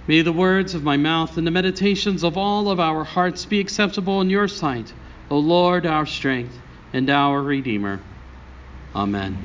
May the words of my mouth and the meditations of all of our hearts be acceptable in your sight, O Lord, our strength and our Redeemer. Amen.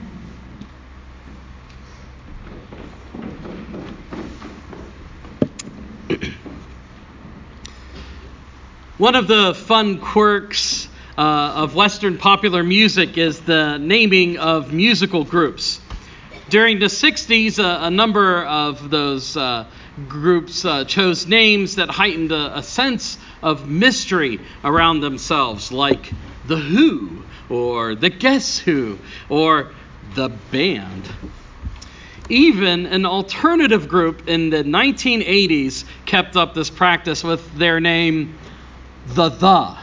One of the fun quirks of Western popular music is the naming of musical groups. During the 60s, a number of those groups chose names that heightened a sense of mystery around themselves, like The Who, or The Guess Who, or The Band. Even an alternative group in the 1980s kept up this practice with their name, The.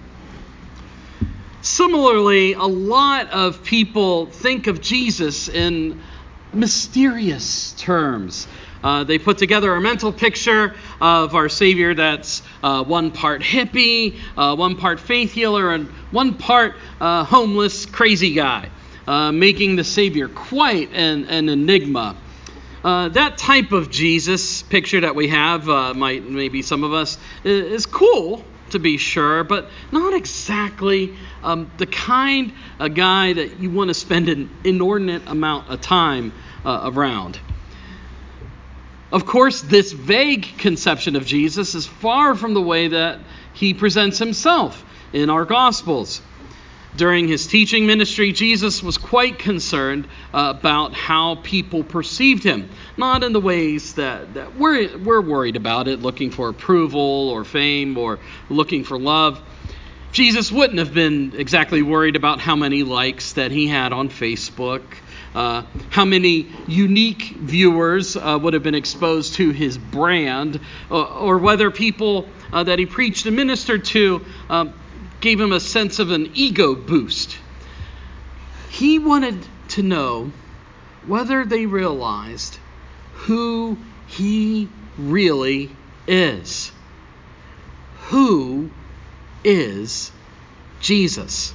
Similarly, a lot of people think of Jesus in mysterious terms. They put together a mental picture of our Savior that's one part hippie, one part faith healer, and one part homeless crazy guy, making the Savior quite an enigma. That type of Jesus picture that we have, maybe some of us, is cool, to be sure, but not exactly the kind of guy that you want to spend an inordinate amount of time around. Of course, this vague conception of Jesus is far from the way that he presents himself in our Gospels. During his teaching ministry, Jesus was quite concerned about how people perceived him, not in the ways that we're worried about it, looking for approval or fame or looking for love. Jesus wouldn't have been exactly worried about how many likes that he had on Facebook, how many unique viewers would have been exposed to his brand, or whether people that he preached and ministered to gave him a sense of an ego boost. He wanted to know whether they realized who he really is. Who is Jesus?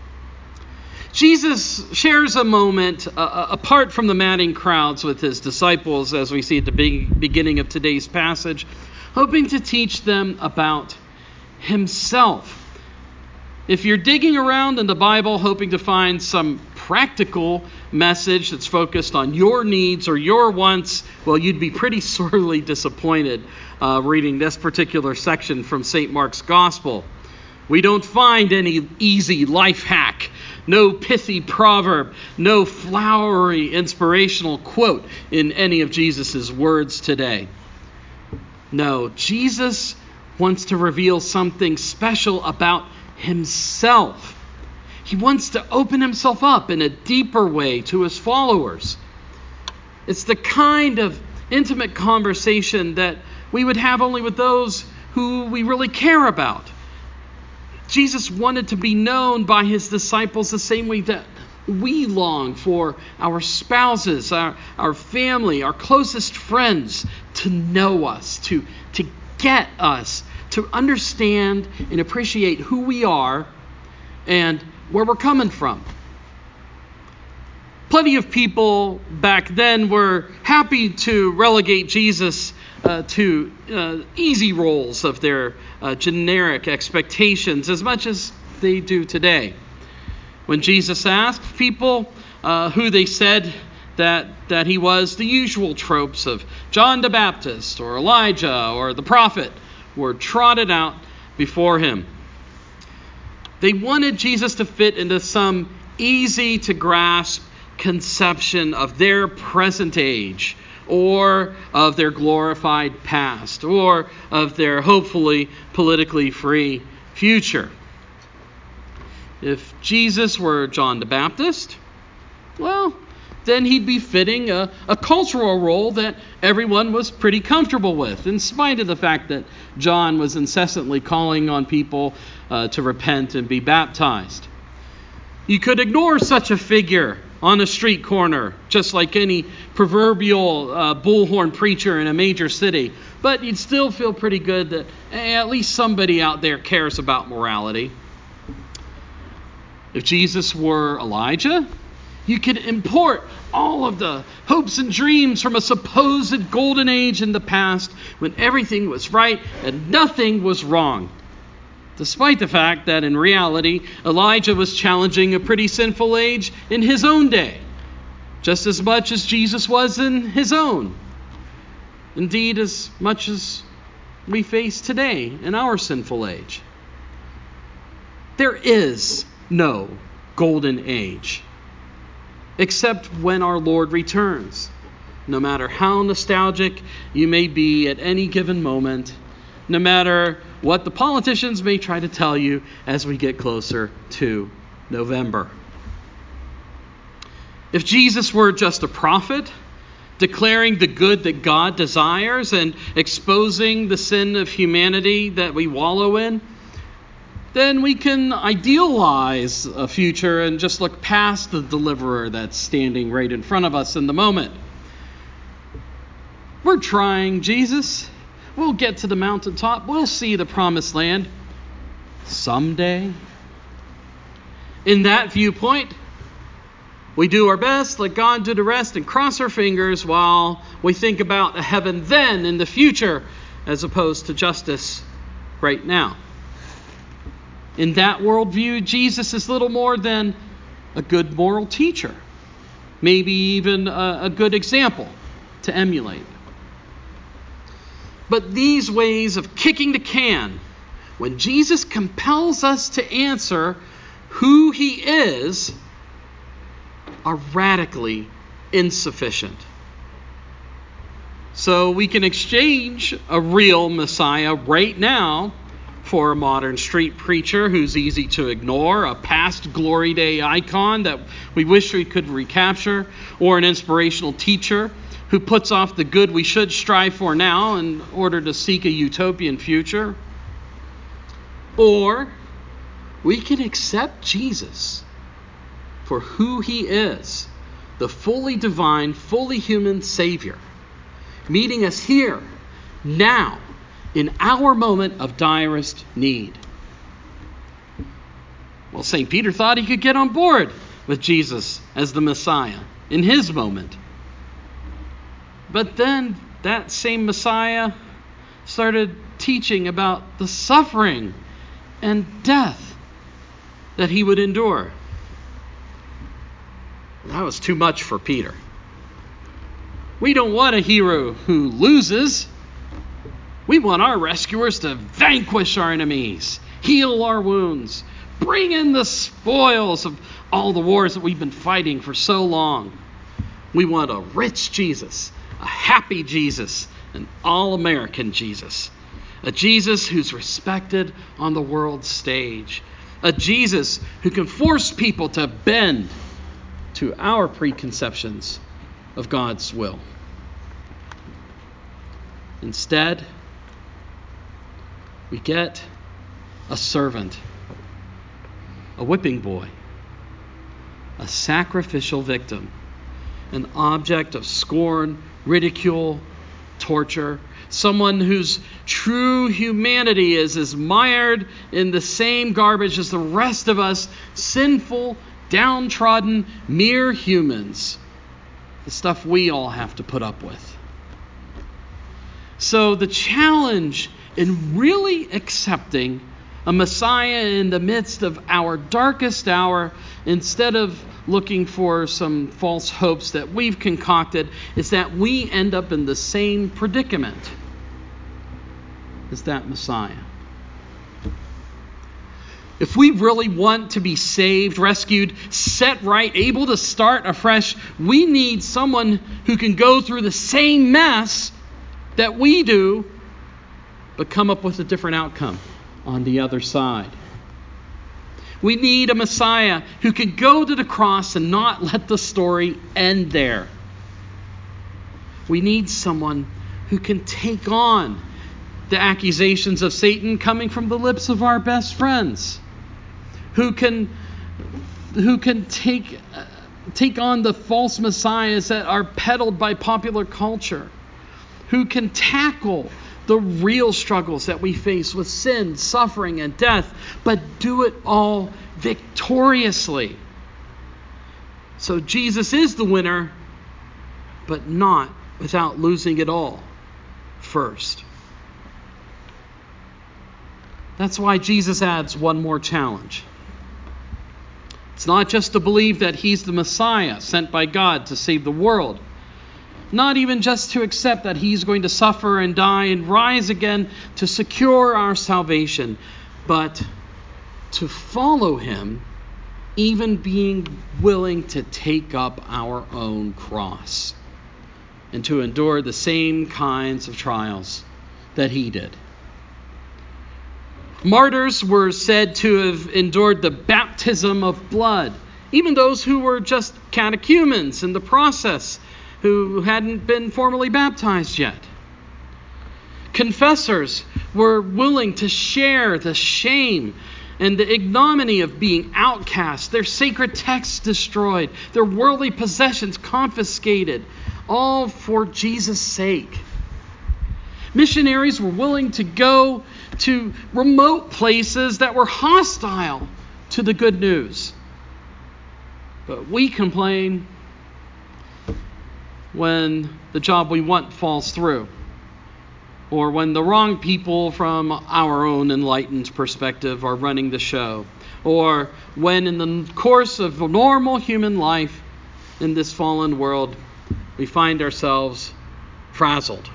Jesus shares a moment apart from the madding crowds with his disciples, as we see at the beginning of today's passage, hoping to teach them about himself. If you're digging around in the Bible hoping to find some practical message that's focused on your needs or your wants, well, you'd be pretty sorely disappointed reading this particular section from St. Mark's Gospel. We don't find any easy life hack, no pithy proverb, no flowery inspirational quote in any of Jesus' words today. No, Jesus wants to reveal something special about himself. He wants to open himself up in a deeper way to his followers. It's the kind of intimate conversation that we would have only with those who we really care about. Jesus wanted to be known by his disciples the same way that we long for our spouses, our family, our closest friends to know us, to get us, to understand and appreciate who we are and where we're coming from. Plenty of people back then were happy to relegate Jesus to easy roles of their generic expectations as much as they do today. When Jesus asked people who they said that he was, the usual tropes of John the Baptist or Elijah or the prophet were trotted out before him. They wanted Jesus to fit into some easy-to-grasp conception of their present age, or of their glorified past, or of their hopefully politically free future. If Jesus were John the Baptist, well, then he'd be fitting a cultural role that everyone was pretty comfortable with, in spite of the fact that John was incessantly calling on people to repent and be baptized. You could ignore such a figure on a street corner, just like any proverbial bullhorn preacher in a major city, but you'd still feel pretty good that at least somebody out there cares about morality. If Jesus were Elijah, You could import all of the hopes and dreams from a supposed golden age in the past when everything was right and nothing was wrong. Despite the fact that in reality, Elijah was challenging a pretty sinful age in his own day, just as much as Jesus was in his own. Indeed, as much as we face today in our sinful age. There is no golden age, except when our Lord returns. No matter how nostalgic you may be at any given moment, no matter what the politicians may try to tell you as we get closer to November. If Jesus were just a prophet, declaring the good that God desires and exposing the sin of humanity that we wallow in, then we can idealize a future and just look past the deliverer that's standing right in front of us in the moment. We're trying, Jesus. We'll get to the mountaintop. We'll see the promised land someday. In that viewpoint, we do our best, let God do the rest, and cross our fingers while we think about a heaven then in the future, as opposed to justice right now. In that worldview, Jesus is little more than a good moral teacher, maybe even a good example to emulate. But these ways of kicking the can, when Jesus compels us to answer who he is, are radically insufficient. So we can exchange a real Messiah right now for a modern street preacher who's easy to ignore, a past glory day icon that we wish we could recapture, or an inspirational teacher who puts off the good we should strive for now in order to seek a utopian future. Or we can accept Jesus for who he is, the fully divine, fully human Savior, meeting us here, now, in our moment of direst need. Well, St. Peter thought he could get on board with Jesus as the Messiah in his moment. But then that same Messiah started teaching about the suffering and death that he would endure. That was too much for Peter. We don't want a hero who loses. We want our rescuers to vanquish our enemies, heal our wounds, bring in the spoils of all the wars that we've been fighting for so long. We want a rich Jesus, a happy Jesus, an all-American Jesus, a Jesus who's respected on the world stage, a Jesus who can force people to bend to our preconceptions of God's will. Instead, we get a servant, a whipping boy, a sacrificial victim, an object of scorn, ridicule, torture, someone whose true humanity is mired in the same garbage as the rest of us, sinful, downtrodden, mere humans, the stuff we all have to put up with. So the challenge in really accepting a Messiah in the midst of our darkest hour, instead of looking for some false hopes that we've concocted, is that we end up in the same predicament as that Messiah. If we really want to be saved, rescued, set right, able to start afresh, we need someone who can go through the same mess that we do, but come up with a different outcome on the other side. We need a Messiah who can go to the cross and not let the story end there. We need someone who can take on the accusations of Satan coming from the lips of our best friends, who can take on the false messiahs that are peddled by popular culture, who can tackle the real struggles that we face with sin, suffering, and death, but do it all victoriously. So Jesus is the winner, but not without losing it all first. That's why Jesus adds one more challenge. It's not just to believe that he's the Messiah sent by God to save the world. Not even just to accept that he's going to suffer and die and rise again to secure our salvation, but to follow him, even being willing to take up our own cross and to endure the same kinds of trials that he did. Martyrs were said to have endured the baptism of blood, even those who were just catechumens in the process, who hadn't been formally baptized yet. Confessors were willing to share the shame and the ignominy of being outcast, their sacred texts destroyed, their worldly possessions confiscated, all for Jesus' sake. Missionaries were willing to go to remote places that were hostile to the good news. But we complain when the job we want falls through, or when the wrong people from our own enlightened perspective are running the show, or when in the course of normal human life in this fallen world, we find ourselves frazzled.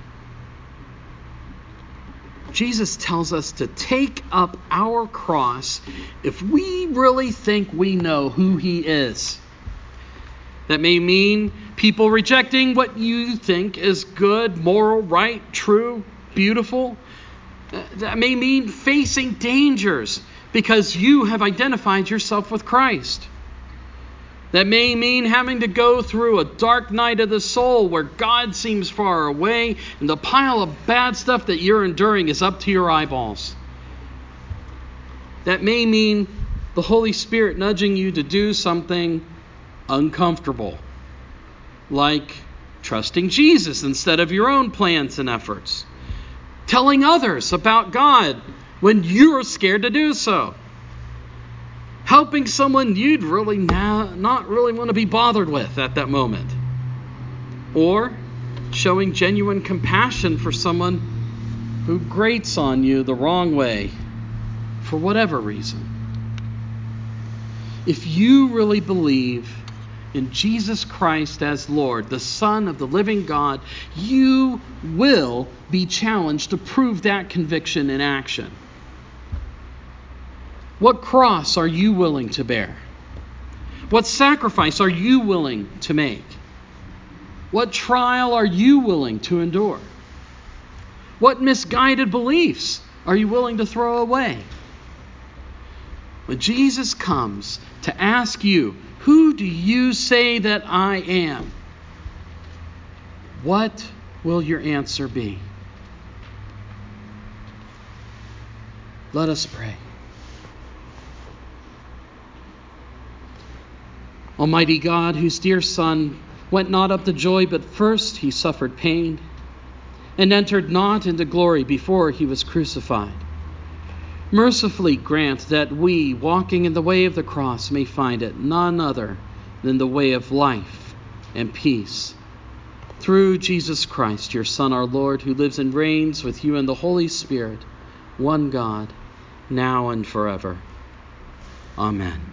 Jesus tells us to take up our cross if we really think we know who he is. That may mean people rejecting what you think is good, moral, right, true, beautiful. That may mean facing dangers because you have identified yourself with Christ. That may mean having to go through a dark night of the soul where God seems far away and the pile of bad stuff that you're enduring is up to your eyeballs. That may mean the Holy Spirit nudging you to do something uncomfortable, like trusting Jesus instead of your own plans and efforts, telling others about God when you're scared to do so, helping someone you'd really not really want to be bothered with at that moment, or showing genuine compassion for someone who grates on you the wrong way for whatever reason. If you really believe in Jesus Christ as Lord, the Son of the living God, you will be challenged to prove that conviction in action. What cross are you willing to bear? What sacrifice are you willing to make? What trial are you willing to endure? What misguided beliefs are you willing to throw away? When Jesus comes to ask you, who do you say that I am? What will your answer be? Let us pray. Almighty God, whose dear Son went not up to joy, but first he suffered pain, and entered not into glory before he was crucified, mercifully grant that we, walking in the way of the cross, may find it none other than the way of life and peace. Through Jesus Christ, your Son, our Lord, who lives and reigns with you in the Holy Spirit, one God, now and forever. Amen.